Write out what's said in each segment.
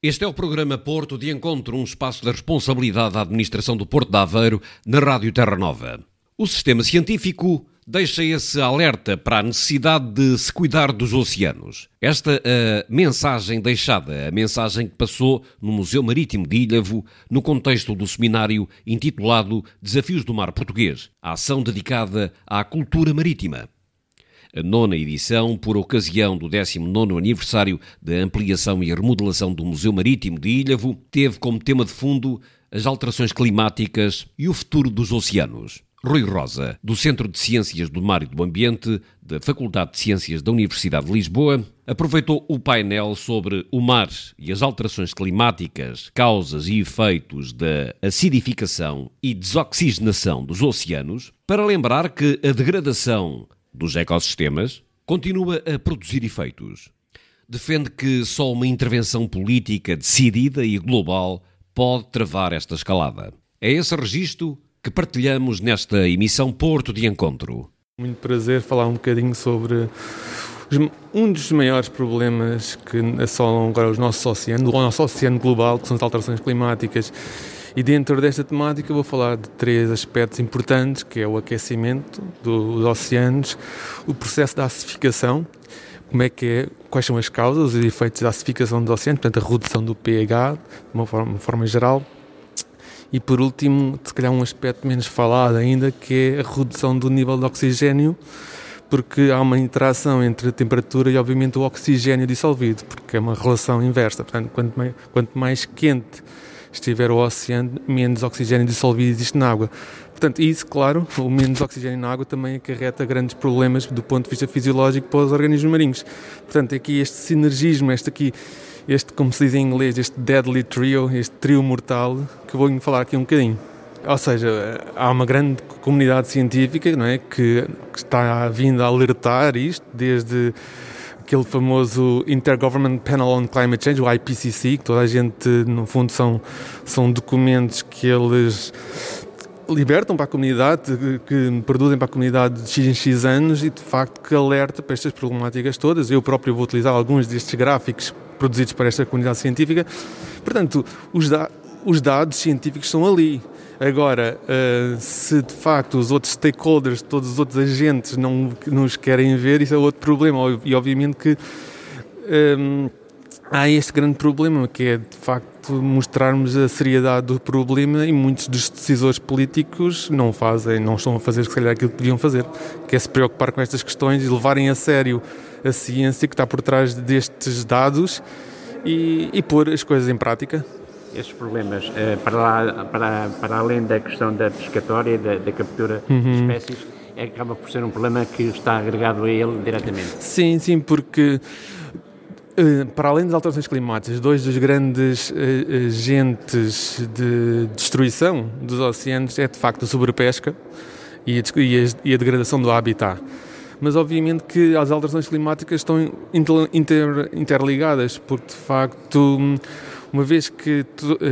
Este é o programa Porto de Encontro, um espaço da responsabilidade da administração do Porto de Aveiro na Rádio Terra Nova. O sistema científico deixa esse alerta para a necessidade de se cuidar dos oceanos. Esta mensagem deixada, a mensagem que passou no Museu Marítimo de Ilhavo, no contexto do seminário intitulado Desafios do Mar Português, a ação dedicada à cultura marítima. A 9ª edição, por ocasião do 19º aniversário da ampliação e remodelação do Museu Marítimo de Ilhavo, teve como tema de fundo as alterações climáticas e o futuro dos oceanos. Rui Rosa, do Centro de Ciências do Mar e do Ambiente, da Faculdade de Ciências da Universidade de Lisboa, aproveitou o painel sobre o mar e as alterações climáticas, causas e efeitos da acidificação e desoxigenação dos oceanos, para lembrar que a degradação dos ecossistemas continua a produzir efeitos. Defende que só uma intervenção política decidida e global pode travar esta escalada. É esse registro que partilhamos nesta emissão Porto de Encontro. Muito prazer falar um bocadinho sobre um dos maiores problemas que assolam agora os nossos oceanos, o nosso oceano global, que são as alterações climáticas. E dentro desta temática vou falar de 3 aspectos importantes, que é o aquecimento dos oceanos, o processo da acidificação, quais são as causas e efeitos da acidificação dos oceanos, portanto a redução do pH, de uma forma geral. E por último, se calhar um aspecto menos falado ainda, que é a redução do nível de oxigênio, porque há uma interação entre a temperatura e obviamente o oxigênio dissolvido, porque é uma relação inversa. Portanto, quanto mais quente estiver o oceano, menos oxigênio dissolvido existe na água. Portanto, isso, claro, o menos oxigênio na água também acarreta grandes problemas do ponto de vista fisiológico para os organismos marinhos. Portanto, aqui este sinergismo, este, como se diz em inglês, este deadly trio, este trio mortal, que vou falar aqui um bocadinho. Ou seja, há uma grande comunidade científica, não é, que está vindo a alertar isto, desde aquele famoso Intergovernmental Panel on Climate Change, o IPCC, que toda a gente, no fundo, são documentos que eles libertam para a comunidade, que produzem para a comunidade de X em X anos e, de facto, que alerta para estas problemáticas todas. Eu próprio vou utilizar alguns destes gráficos produzidos para esta comunidade científica. Portanto, os dados científicos são ali. Agora, se de facto os outros stakeholders, todos os outros agentes não nos querem ver, isso é outro problema. E obviamente que há este grande problema, que é de facto mostrarmos a seriedade do problema, e muitos dos decisores políticos não estão a fazer se calhar aquilo que deviam fazer, que é se preocupar com estas questões e levarem a sério a ciência que está por trás destes dados e pôr as coisas em prática. Esses problemas, para além da questão da pescatória, da captura de espécies, acaba por ser um problema que está agregado a ele diretamente. Sim, porque para além das alterações climáticas, 2 dos grandes agentes de destruição dos oceanos é de facto a sobrepesca e a degradação do habitat. Mas obviamente que as alterações climáticas estão interligadas, porque de facto, uma vez que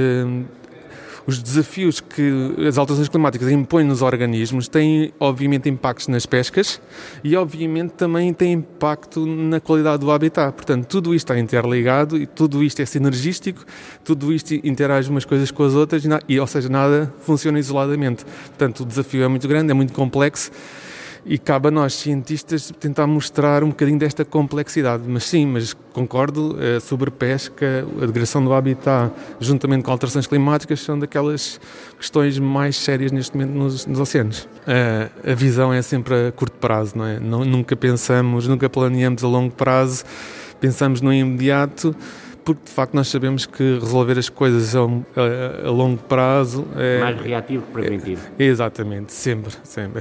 os desafios que as alterações climáticas impõem nos organismos têm obviamente impactos nas pescas e obviamente também têm impacto na qualidade do habitat. Portanto, tudo isto está interligado e tudo isto é sinergístico, tudo isto interage umas coisas com as outras, ou seja, nada funciona isoladamente. Portanto, o desafio é muito grande, é muito complexo. E cabe a nós, cientistas, tentar mostrar um bocadinho desta complexidade. Mas concordo, a sobrepesca, a degradação do habitat, juntamente com alterações climáticas, são daquelas questões mais sérias neste momento nos oceanos. A visão é sempre a curto prazo, não é? Nunca planeamos a longo prazo, pensamos no imediato, porque de facto nós sabemos que resolver as coisas a longo prazo é mais reativo que preventivo. Exatamente, sempre.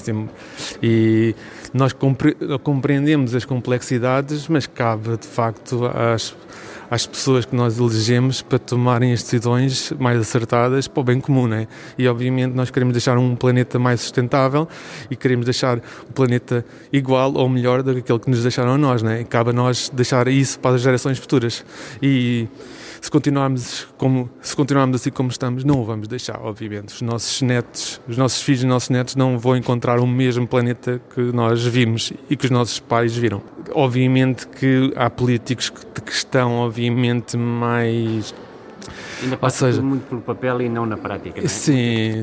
E nós compreendemos as complexidades, mas cabe de facto às pessoas que nós elegemos para tomarem as decisões mais acertadas para o bem comum, né? E obviamente nós queremos deixar um planeta mais sustentável e queremos deixar o planeta igual ou melhor do que aquele que nos deixaram a nós, né? E cabe a nós deixar isso para as gerações futuras. E se continuarmos assim como estamos, não o vamos deixar, obviamente. Os nossos filhos e nossos netos não vão encontrar o mesmo planeta que nós vimos e que os nossos pais viram. Obviamente que há políticos que estão, obviamente, mais Ainda passa tudo muito pelo papel e não na prática, não é? Sim,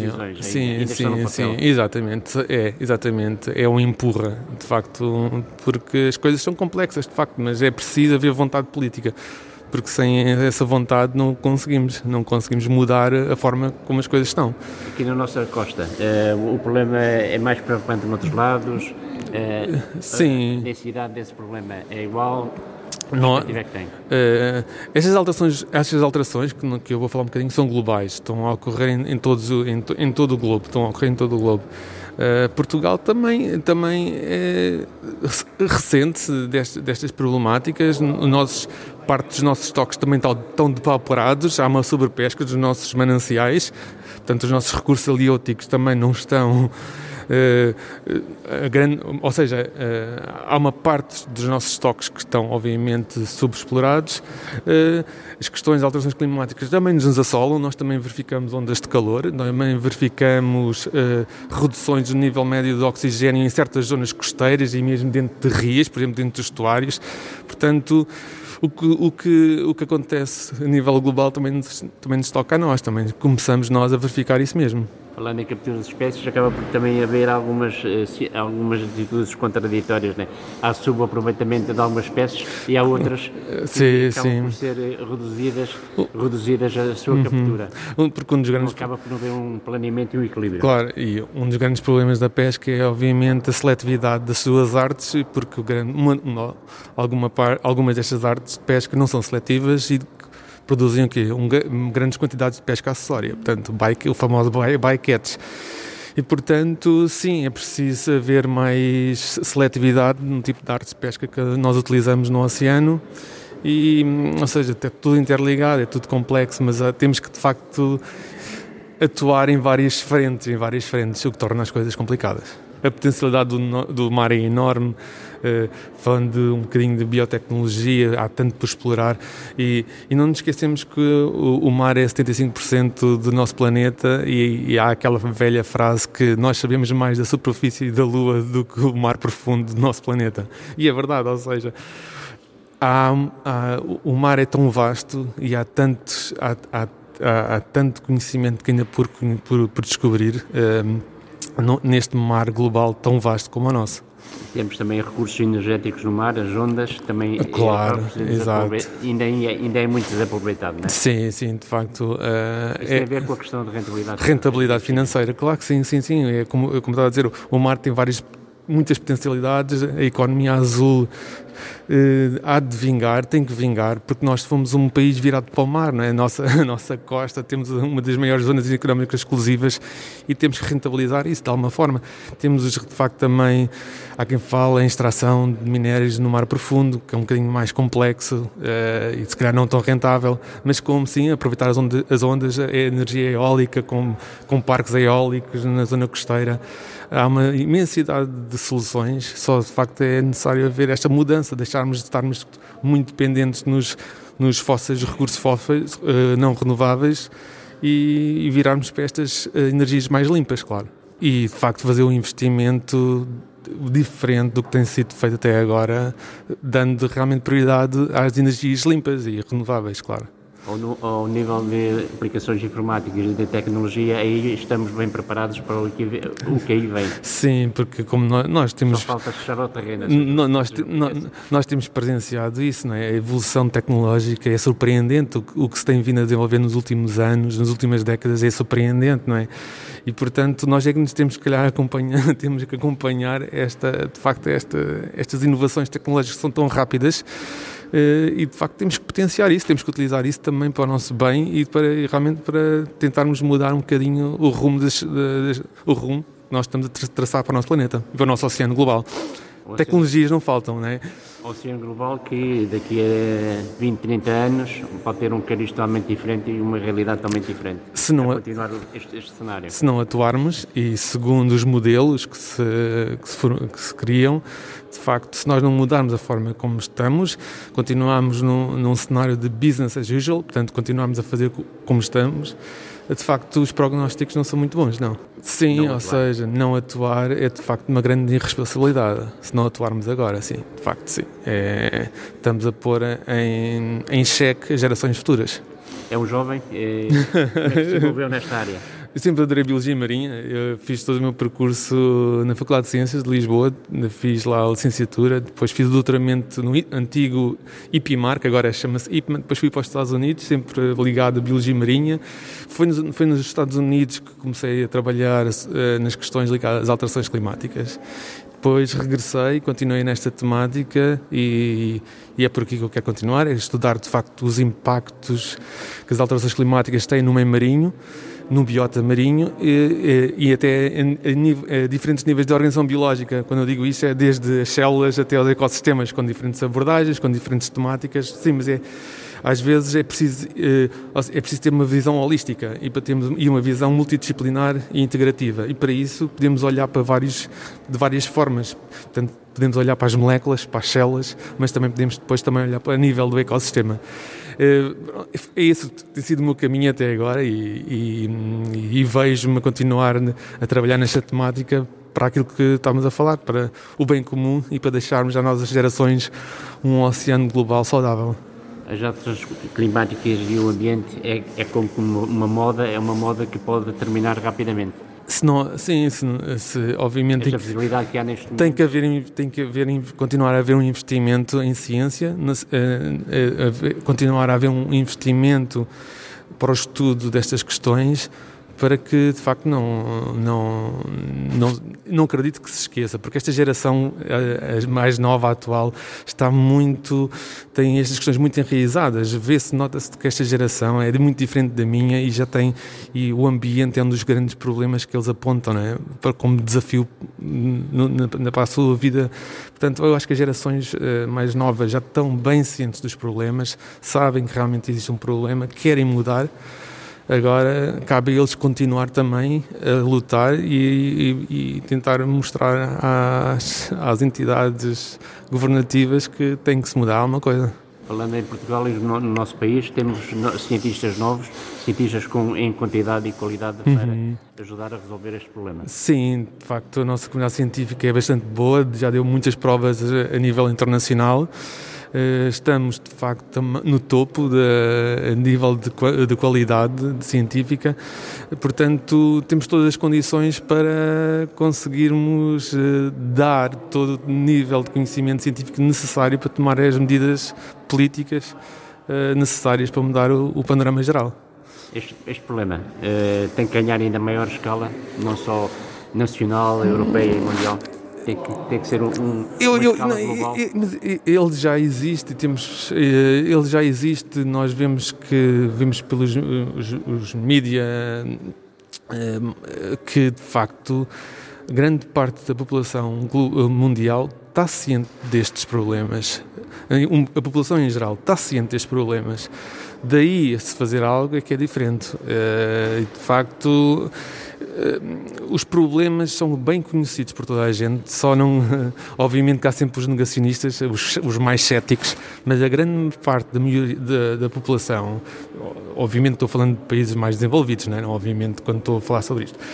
exatamente. É um empurra, de facto, porque as coisas são complexas, de facto, mas é preciso haver vontade política, porque sem essa vontade não conseguimos mudar a forma como as coisas estão. Aqui na nossa costa, o problema é mais preocupante noutros lados? Sim. A densidade desse problema é igual? Não, que perspectiva é que tem? Estas alterações que eu vou falar um bocadinho são globais, estão a ocorrer em todo o globo, Portugal também é recente destas problemáticas. Parte dos nossos estoques também estão depauperados, há uma sobrepesca dos nossos mananciais, portanto os nossos recursos halióticos também não estão... há uma parte dos nossos estoques que estão obviamente subexplorados. As questões de alterações climáticas também nos assolam, nós também verificamos ondas de calor, também verificamos reduções do nível médio de oxigênio em certas zonas costeiras e mesmo dentro de rias, por exemplo, dentro de estuários. Portanto, o que acontece a nível global também nos toca a nós, também começamos nós a verificar isso mesmo. Falando em captura de espécies, acaba por também haver algumas atitudes contraditórias, né? Há subaproveitamento de algumas espécies e há outras que acabam por ser reduzidas a sua captura. Porque acaba por não haver um planeamento e um equilíbrio. Claro, e um dos grandes problemas da pesca é obviamente a seletividade das suas artes, porque algumas destas artes de pesca não são seletivas e produzem o quê? Grandes quantidades de pesca acessória, portanto, o famoso bycatch. E, portanto, sim, é preciso haver mais seletividade no tipo de arte de pesca que nós utilizamos no oceano. Ou seja, é tudo interligado, é tudo complexo, mas temos que, de facto, atuar em várias frentes, o que torna as coisas complicadas. A potencialidade do mar é enorme, falando de um bocadinho de biotecnologia, há tanto por explorar e não nos esquecemos que o mar é 75% do nosso planeta e há aquela velha frase que nós sabemos mais da superfície da Lua do que o mar profundo do nosso planeta. E é verdade, ou seja, o mar é tão vasto e há tanto conhecimento que ainda por descobrir neste mar global tão vasto como o nosso. Temos também recursos energéticos no mar, as ondas, também claro, exato. Ainda é muito desaproveitado, não é? Sim, de facto. Isso tem a ver com a questão de rentabilidade. Rentabilidade financeira, claro que sim. É como estava a dizer, o mar tem muitas potencialidades, a economia azul há de vingar, tem que vingar, porque nós fomos um país virado para o mar, não é? A nossa costa, temos uma das maiores zonas económicas exclusivas e temos que rentabilizar isso de alguma forma. Temos, de facto, também, há quem fala em extração de minérios no mar profundo, que é um bocadinho mais complexo e se calhar não tão rentável, mas como sim, aproveitar as ondas, a energia eólica com parques eólicos na zona costeira. Há uma imensidade de soluções, só de facto é necessário haver esta mudança, deixarmos de estarmos muito dependentes nos recursos fósseis não renováveis e virarmos para estas energias mais limpas, claro. E de facto fazer um investimento diferente do que tem sido feito até agora, dando realmente prioridade às energias limpas e renováveis, claro. Ao nível de aplicações informáticas e de tecnologia, aí estamos bem preparados para o que aí vem. Sim, porque como nós temos... Só falta fechar o terreno. Nós temos presenciado isso, não é? A evolução tecnológica é surpreendente, o que se tem vindo a desenvolver nos últimos anos, nas últimas décadas é surpreendente, não é? E, portanto, nós é que nos temos que, calhar, acompanhar estas inovações tecnológicas que são tão rápidas. E de facto temos que potenciar isso, temos que utilizar isso também para o nosso bem e realmente para tentarmos mudar um bocadinho o rumo que nós estamos a traçar para o nosso planeta e para o nosso oceano global. Tecnologias não faltam, não é? O oceano global que daqui a 20, 30 anos pode ter um cariz totalmente diferente e uma realidade totalmente diferente. Se não continuar este cenário. Se não atuarmos e segundo os modelos que se criam, de facto, se nós não mudarmos a forma como estamos, continuarmos num cenário de business as usual, portanto, continuarmos a fazer como estamos, de facto, os prognósticos não são muito bons, não. Sim, ou seja, não atuar é de facto uma grande irresponsabilidade. Se não atuarmos agora, sim, de facto, sim. Estamos a pôr em xeque as gerações futuras. é um jovem, como é que se envolveu nesta área? Eu sempre adorei Biologia Marinha, eu fiz todo o meu percurso na Faculdade de Ciências de Lisboa, fiz lá a licenciatura, depois fiz o doutoramento no antigo IPMAR, que agora chama-se IPMAN, depois fui para os Estados Unidos, sempre ligado à Biologia Marinha. Foi nos Estados Unidos que comecei a trabalhar nas questões ligadas às alterações climáticas. Depois regressei, continuei nesta temática e é por aqui que eu quero continuar, é estudar de facto os impactos que as alterações climáticas têm no meio marinho, no biota marinho e até a diferentes níveis de organização biológica. Quando eu digo isso é desde as células até aos ecossistemas, com diferentes abordagens, com diferentes temáticas. Sim, mas às vezes é preciso ter uma visão holística e uma visão multidisciplinar e integrativa. E para isso podemos olhar de várias formas. Portanto, podemos olhar para as moléculas, para as células, mas também podemos depois olhar para a nível do ecossistema. É esse que tem sido o meu caminho até agora e vejo-me a continuar a trabalhar nesta temática para aquilo que estamos a falar, para o bem comum e para deixarmos às novas gerações um oceano global saudável. As alterações climáticas e o ambiente é como uma moda, é uma moda que pode terminar rapidamente. Obviamente esta visibilidade que há neste momento. Continuar a haver um investimento em ciência, continuar a haver um investimento para o estudo destas questões, para que de facto não acredito que se esqueça, porque esta geração, a mais nova, a atual, tem estas questões muito enraizadas. Nota-se que esta geração é muito diferente da minha e o ambiente é um dos grandes problemas que eles apontam, não é? Como desafio para a sua vida. Portanto, eu acho que as gerações mais novas já estão bem cientes dos problemas, sabem que realmente existe um problema, querem mudar. Agora cabe a eles continuar também a lutar e tentar mostrar às entidades governativas que tem que se mudar alguma coisa. Falando em Portugal e no nosso país, temos cientistas novos, cientistas em quantidade e qualidade para ajudar a resolver este problema. Sim, de facto a nossa comunidade científica é bastante boa, já deu muitas provas a nível internacional. Estamos, de facto, no topo a nível de qualidade científica. Portanto, temos todas as condições para conseguirmos dar todo o nível de conhecimento científico necessário para tomar as medidas políticas necessárias para mudar o panorama geral. Este problema tem que ganhar ainda maior escala, não só nacional, europeia e mundial? Tem que ser uma escala global. Ele já existe, nós vemos pelos os mídia que de facto grande parte da população mundial está ciente destes problemas. A população em geral está ciente destes problemas. Daí, se fazer algo é que é diferente. De facto, os problemas são bem conhecidos por toda a gente, obviamente que há sempre os negacionistas, os mais céticos, mas a grande parte da população, obviamente estou falando de países mais desenvolvidos, não é? Obviamente quando estou a falar sobre isto.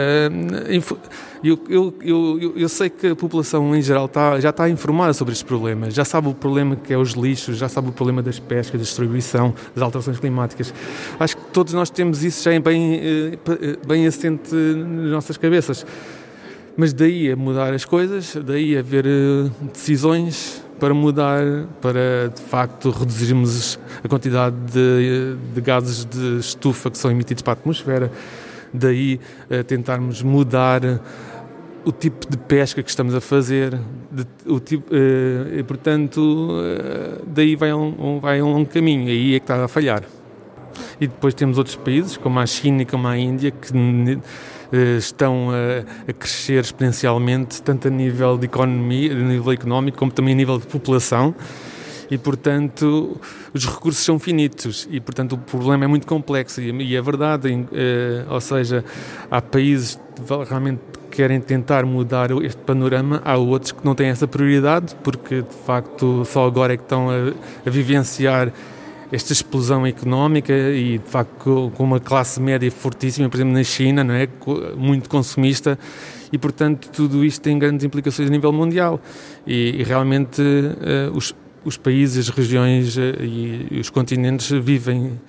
Eu sei que a população em geral já está informada sobre estes problemas, já sabe o problema que é os lixos, já sabe o problema das pescas, da distribuição, das alterações climáticas. Acho que todos nós temos isso já bem assente nas nossas cabeças. Mas daí a mudar as coisas, daí a haver decisões para mudar, para de facto reduzirmos a quantidade de gases de estufa que são emitidos para a atmosfera, daí a tentarmos mudar o tipo de pesca que estamos a fazer, e portanto daí vai um longo caminho, aí é que está a falhar. E depois temos outros países, como a China e como a Índia, que estão a crescer exponencialmente, tanto a nível de economia, a nível económico, como também a nível de população. E, portanto, os recursos são finitos e, portanto, o problema é muito complexo. E é verdade, ou seja, há países que realmente querem tentar mudar este panorama, há outros que não têm essa prioridade, porque, de facto, só agora é que estão a vivenciar esta explosão económica e, de facto, com uma classe média fortíssima, por exemplo, na China, não é? Muito consumista, e, portanto, tudo isto tem grandes implicações a nível mundial. E realmente, os países, as regiões e os continentes vivem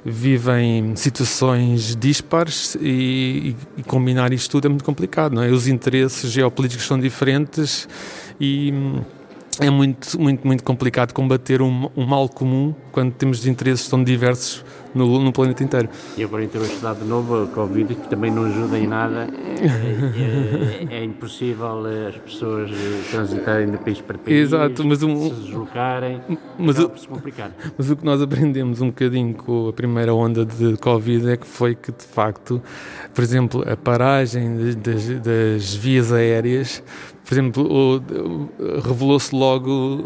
vivem situações dispares e combinar isto tudo é muito complicado, não é? Os interesses geopolíticos são diferentes e é muito complicado combater um mal comum quando temos interesses tão diversos no planeta inteiro. E agora entrou este dado novo, a Covid, que também não ajuda em nada. É impossível as pessoas transitarem de país para país. Exato, mas se deslocarem, se complicar. Mas o que nós aprendemos um bocadinho com a primeira onda de Covid é que foi que, de facto, por exemplo, a paragem das vias aéreas, por exemplo, revelou-se logo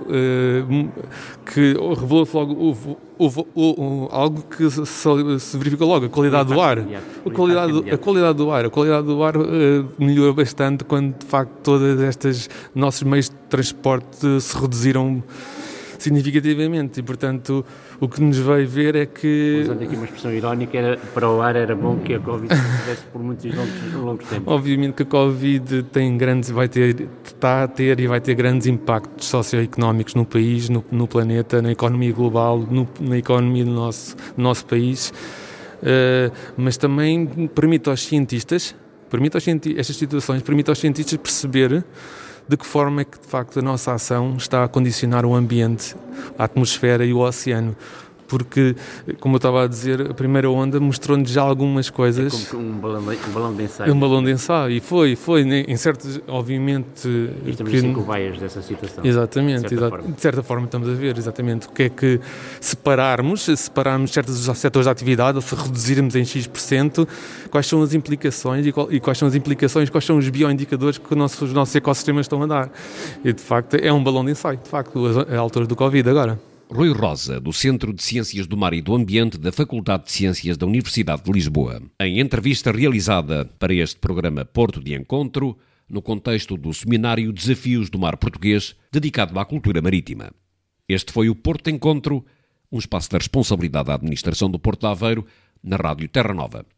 algo que se verificou logo, a qualidade do ar. A qualidade do ar melhorou bastante quando, de facto, todas estas nossos meios de transporte se reduziram significativamente e, portanto, o que nos veio ver é que... Usando aqui uma expressão irónica, para o ar era bom que a Covid se tivesse por muitos longos tempos. Obviamente que a Covid está a ter e vai ter grandes impactos socioeconómicos no país, no planeta, na economia global, na economia do nosso país, mas também permite aos cientistas perceber de que forma é que, de facto, a nossa ação está a condicionar o ambiente, a atmosfera e o oceano. Porque, como eu estava a dizer, a primeira onda mostrou-nos já algumas coisas... É como um balão de ensaio. Um balão de ensaio, e foi em certos, obviamente... E estamos assim cobaias dessa situação. Exatamente, de certa forma estamos a ver, exatamente, o que é que separarmos certos setores de atividade, ou se reduzirmos em X%, quais são as implicações quais são os bioindicadores que os nossos ecossistemas estão a dar. E, de facto, é um balão de ensaio, de facto, a altura do Covid agora. Rui Rosa, do Centro de Ciências do Mar e do Ambiente da Faculdade de Ciências da Universidade de Lisboa. Em entrevista realizada para este programa Porto de Encontro, no contexto do seminário Desafios do Mar Português, dedicado à cultura marítima. Este foi o Porto de Encontro, um espaço da responsabilidade da administração do Porto de Aveiro, na Rádio Terra Nova.